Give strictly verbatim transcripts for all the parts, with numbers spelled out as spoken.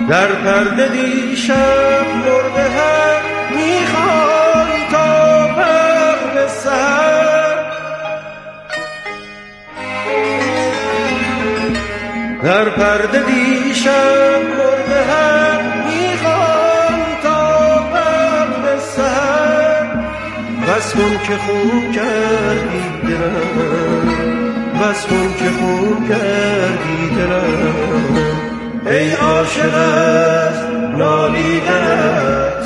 در پرده دیشب مرده هم میخوان تا وقت سحر، در پرده دیشب مرده هم میخوان تا وقت سحر. بس کن که خون کردی دلم، بس کن که خون کردی دلم، ای عاشق از نالیدنت.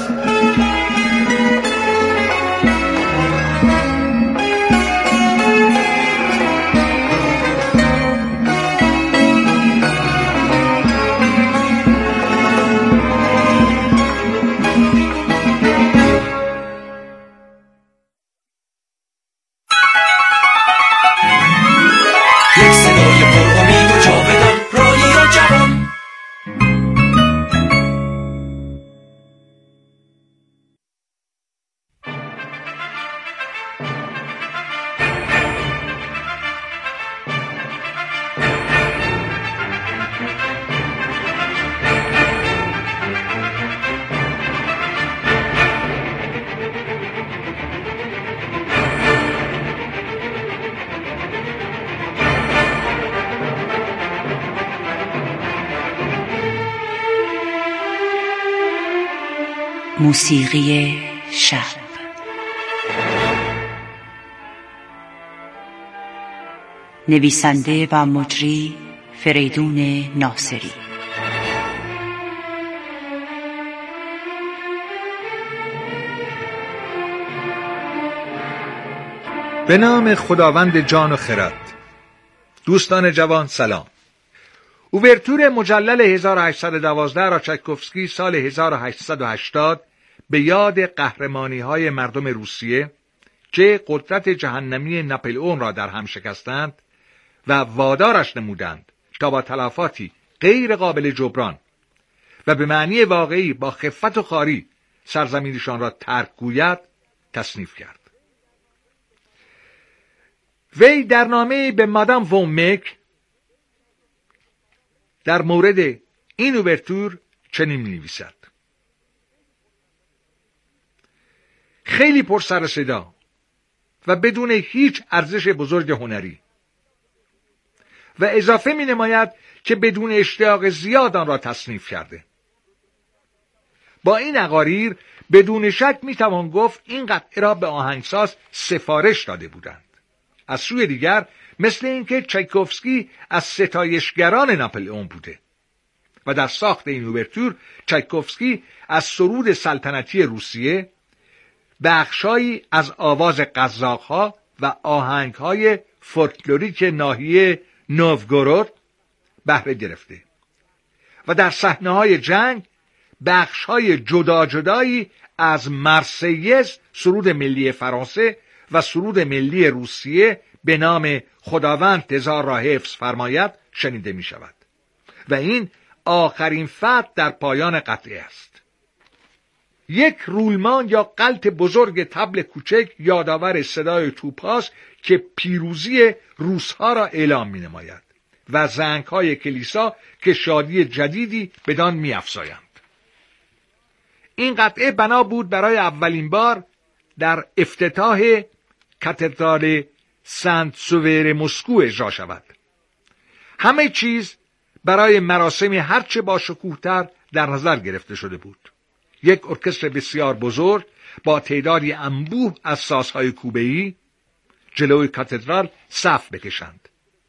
موسیقی شب. نویسنده و مجری فریدون ناصری. به نام خداوند جان و خرد. دوستان جوان سلام. اوورتور مجلل هزار و هشتصد و دوازده را چایکوفسکی سال هزار و هشتصد و هشتاد به یاد قهرمانی‌های مردم روسیه که قدرت جهنمی ناپلئون را در هم شکستند و وادارش نمودند تا با تلفاتی غیر قابل جبران و به معنی واقعی با خفت و خواری سرزمینشان را ترک گوید تصنیف کرد. وی در نامه‌ای به مادام وون مک در مورد این اوورتور چنین می‌نویسد: خیلی پر سر و صدا و بدون هیچ ارزش بزرگ هنری، و اضافه می‌نماید که بدون اشتیاق زیاد آن را تصنیف کرده. با این اقاریر بدون شک می‌توان گفت این قطعه را به آهنگساز سفارش داده بودند. از سوی دیگر مثل اینکه چایکوفسکی از ستایشگران ناپلئون بوده و در ساخت این اوورتور چایکوفسکی از سرود سلطنتی روسیه بخشایی از آواز قزاق‌ها و آهنگ‌های فولکلوریک ناحیه نووگورود بهره گرفته و در صحنه‌های جنگ بخش‌های جدا جدایی از مرسیز، سرود ملی فرانسه و سرود ملی روسیه به نام خداوند هزار را حفظ فرماید شنیده می شود و این آخرین فتح در پایان قطعه است. یک رولمان یا قلت بزرگ طبل کوچک یادآور صدای توپاست که پیروزی روس‌ها را اعلام می نماید و زنگ‌های کلیسا که شادی جدیدی بدان می افزایند. این قطعه بنا بود برای اولین بار در افتتاح کاتدرال سنت سوور مسکو اجرا شود. همه چیز برای مراسمی هرچه با شکوه‌تر در نظر گرفته شده بود. یک ارکستر بسیار بزرگ با تعدادی انبوه از سازهای کوبه‌ای جلوی کاتدرال صف بکشند.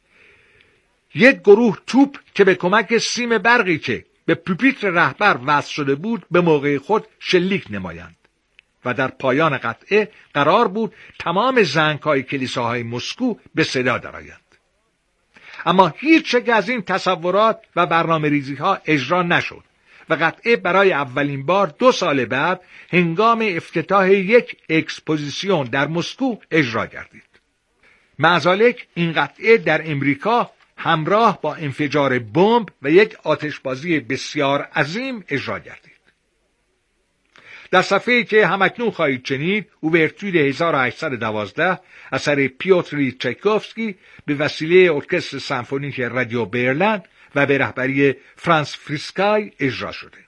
یک گروه توپ که به کمک سیم برقی که به پوپیتر رهبر وصل شده بود به موقع خود شلیک نمایند و در پایان قطعه قرار بود تمام زنگ‌های کلیساهای مسکو به صدا درآیند. اما هیچ یک از این تصورات و برنامه‌ریزی‌ها اجرا نشد و قطعه برای اولین بار دو سال بعد هنگام افتتاح یک اکسپوزیسیون در مسکو اجرا گردید. معزالک این قطعه در امریکا همراه با انفجار بمب و یک آتشبازی بسیار عظیم اجرا گردید. در صفحه‌ای که همکنون خواهید شنید، اوورتور هزار و هشتصد و دوازده اثر پیوتر چایکوفسکی به وسیله ارکستر سمفونیک رادیو برلن و به رهبری فرانس فریسکای اجرا شده.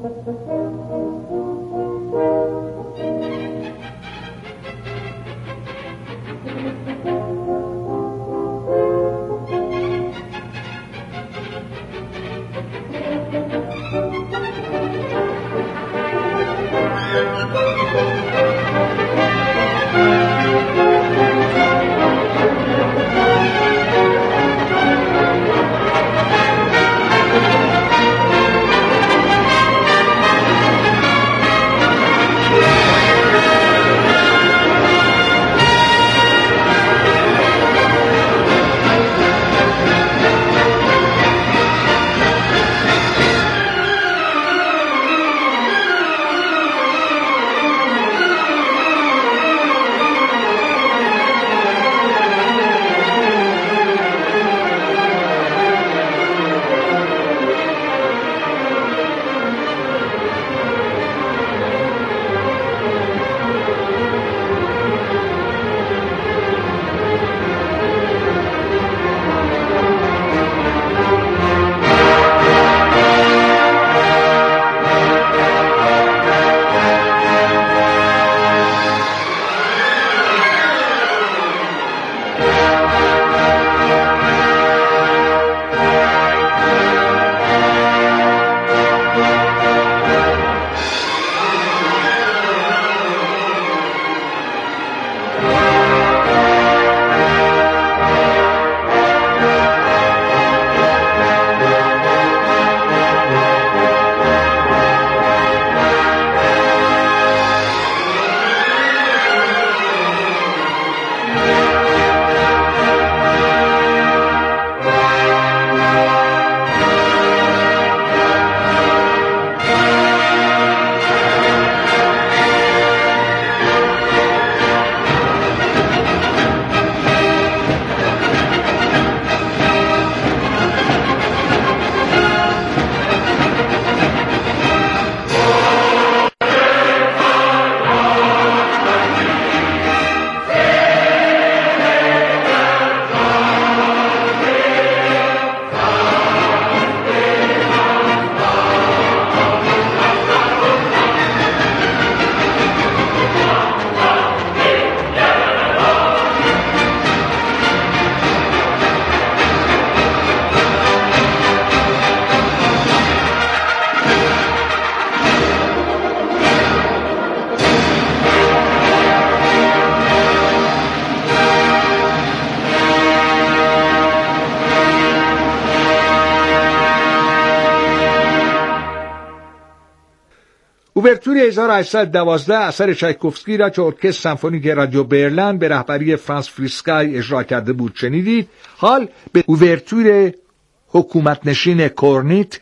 اوورتور هزار و هشتصد و دوازده اثر چایکوفسکی را که ارکستر سمفونیک رادیو برلین به رهبری فرانس فریسکای اجرا کرده بود شنیدید. حال به اوورتور حکومت نشین کورنیت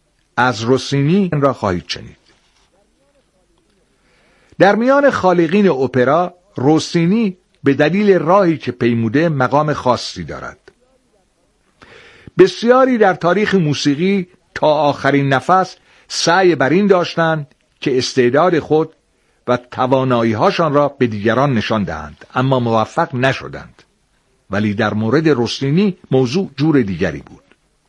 از روسینی را خواهید شنید. در میان خالقین اپرا روسینی به دلیل راهی که پیموده مقام خاصی دارد. بسیاری در تاریخ موسیقی تا آخرین نفس سعی بر این داشتند که استعداد خود و توانایی‌هاشان را به دیگران نشان دهند، اما موفق نشدند. ولی در مورد روسینی موضوع جور دیگری بود.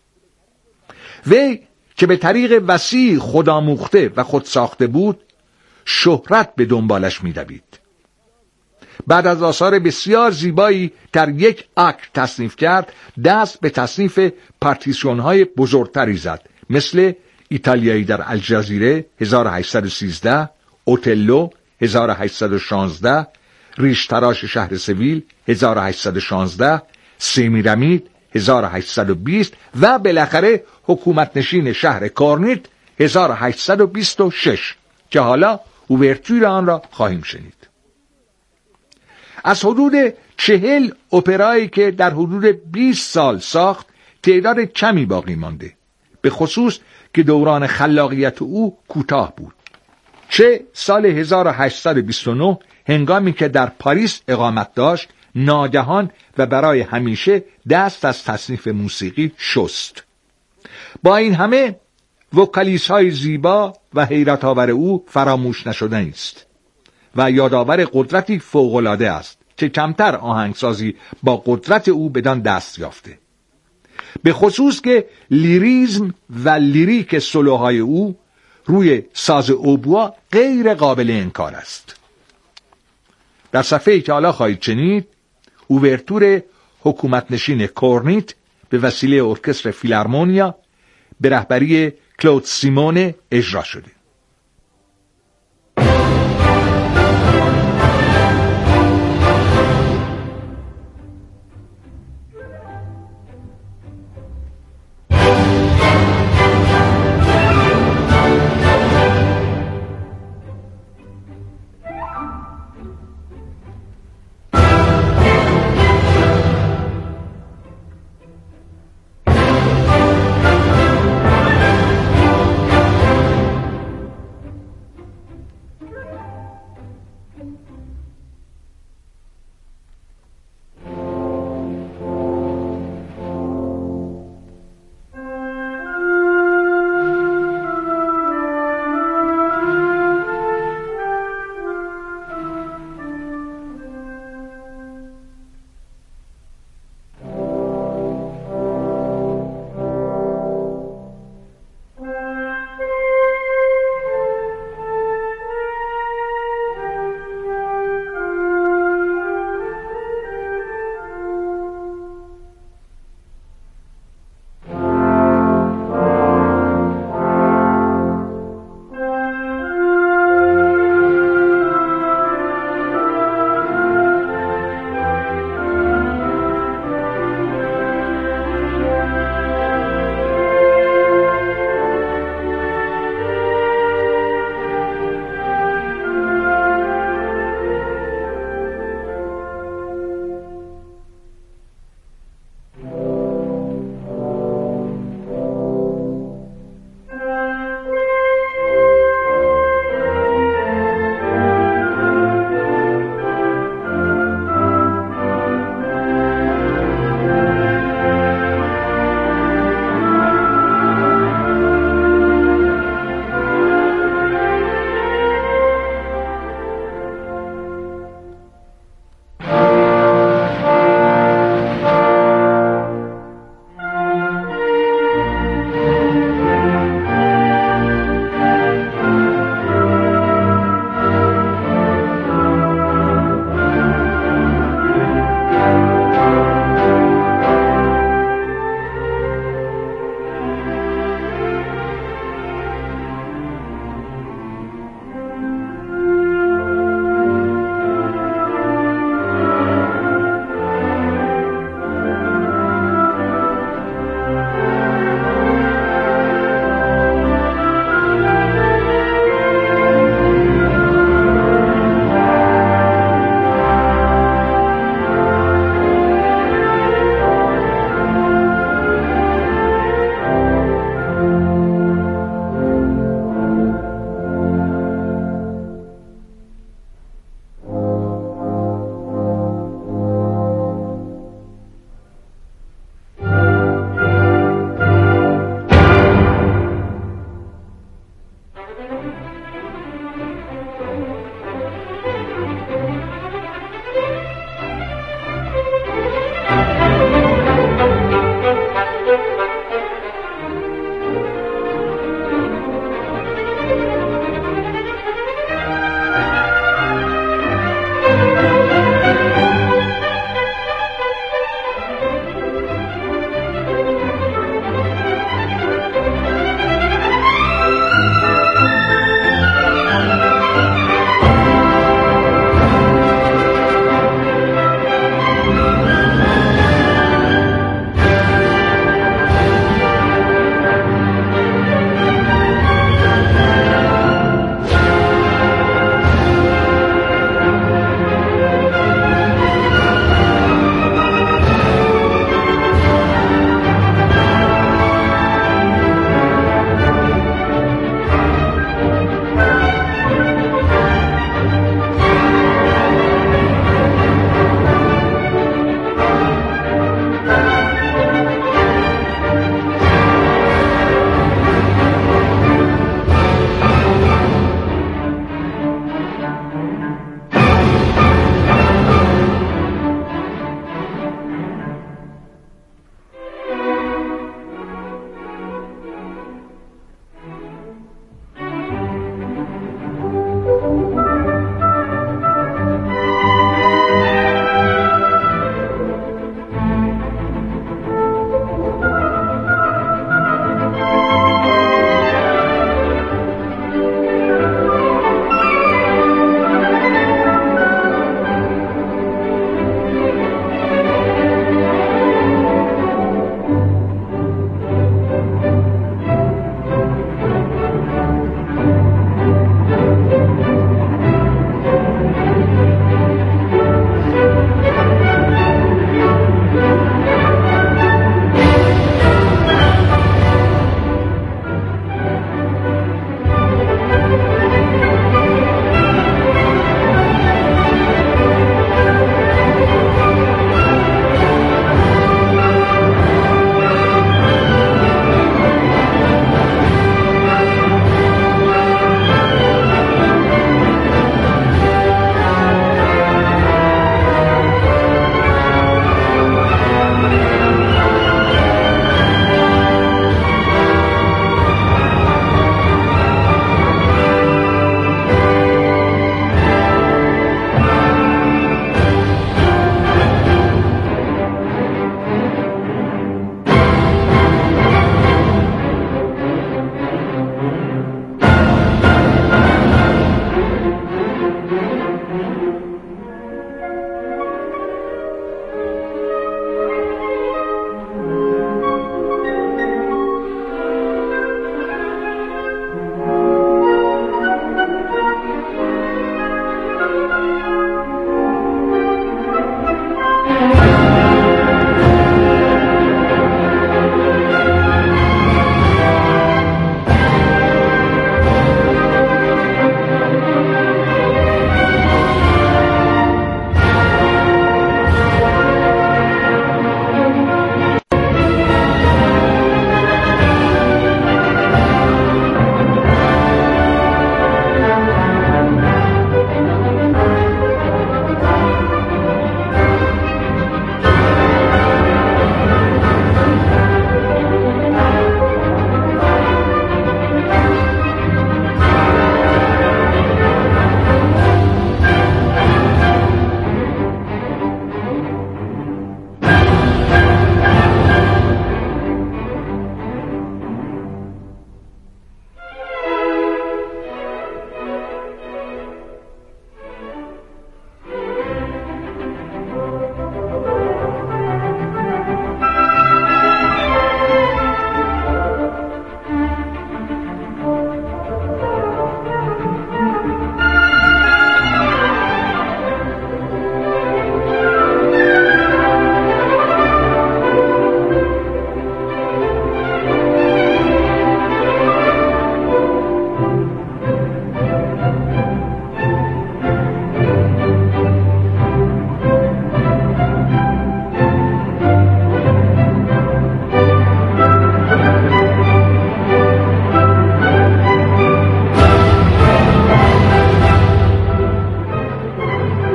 وی که به طریق وسیع خودآموخته و خود ساخته بود، شهرت به دنبالش می‌دوید. بعد از آثار بسیار زیبایی در یک اکت تصنیف کرد، دست به تصنیف پارتیسیون‌های بزرگتری زد، مثل ایتالیایی در الجزیره هزار و هشتصد و سیزده، اوتلو هزار و هشتصد و شانزده، ریشتراش شهر سویل هزار و هشتصد و شانزده، سمیرامید هزار و هشتصد و بیست و بالاخره حکومت نشین شهر کورنیت هزار و هشتصد و بیست و شش که حالا اوورتور آن را خواهیم شنید. از حدود چهل اپرایی که در حدود بیست سال ساخت تعداد کمی باقی مانده، به خصوص که دوران خلاقیت او کوتاه بود. چه سال هزار و هشتصد و بیست و نه هنگامی که در پاریس اقامت داشت، ناگهان و برای همیشه دست از تصنیف موسیقی شست. با این همه وکالیس های زیبا و حیرت آور او فراموش نشدنی است و یادآور قدرتی فوق‌العاده است که کمتر آهنگسازی با قدرت او بدان دست یافته. به خصوص که لیریزم و لیریک سولوهای او روی ساز اوبوا غیر قابل انکار است. در صفحه‌ای که حالا خواهید شنید، اوورتور حکومت نشین کورنیت به وسیله ارکستر فیلارمونیا به رهبری کلود سیمونه اجرا شده.